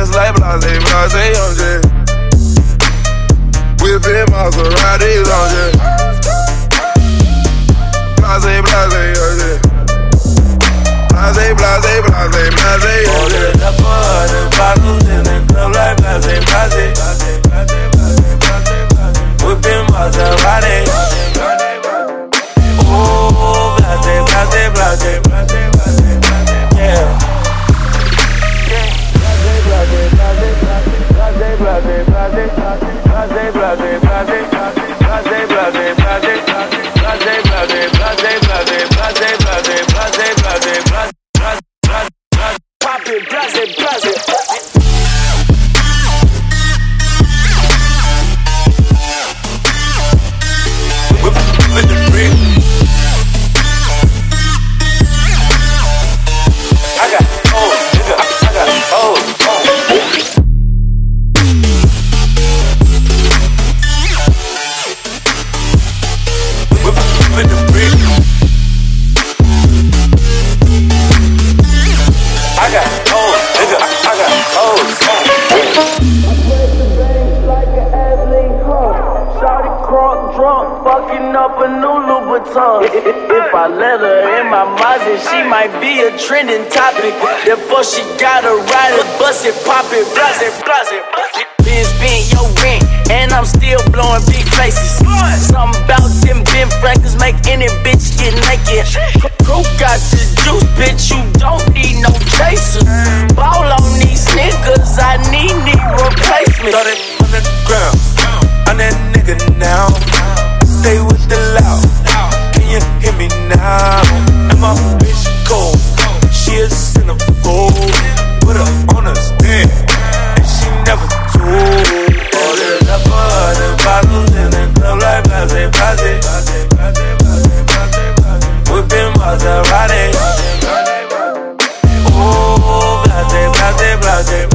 It's like blase, blase, I'm just whipping Maseratis, I'm just blase, blase, I'm just blase, blase, blase, blase. Ordered up 100 bottles in the club like blase, blase. Whipping Maserati. Oh, blase, blase, blase, yeah. Blase, blase, blase, blase, blase, blase, blase, blase, blase, blase, blase, blase, blase, blase, blase, pop it, blase, blase. With the brick, I got hoes, nigga, I got hoes. With the brick, I got hoes, nigga, I got hoes. Shawty crunk drunk, fucking up a new Louboutin. If I let her in my Mazda, she might be a trending topic. Therefore she gotta ride it, bust it, pop it, blast it, blast it. Been spent your rent, and I'm still blowing big faces. Something about them Ben Frankers make any bitch get naked. Crew got the juice, bitch, you don't need no chaser. Ball on these niggas, I need replacement. Throw that on the ground, I'm that nigga now. Stay with the loud, can you hear me now? And my bitch cold, she a centerfold. Put her on a stand, and she never told. Ordered up 100 bottles in the club like blase, blase. Whipping Maserati. Oh, blase, blase, blase.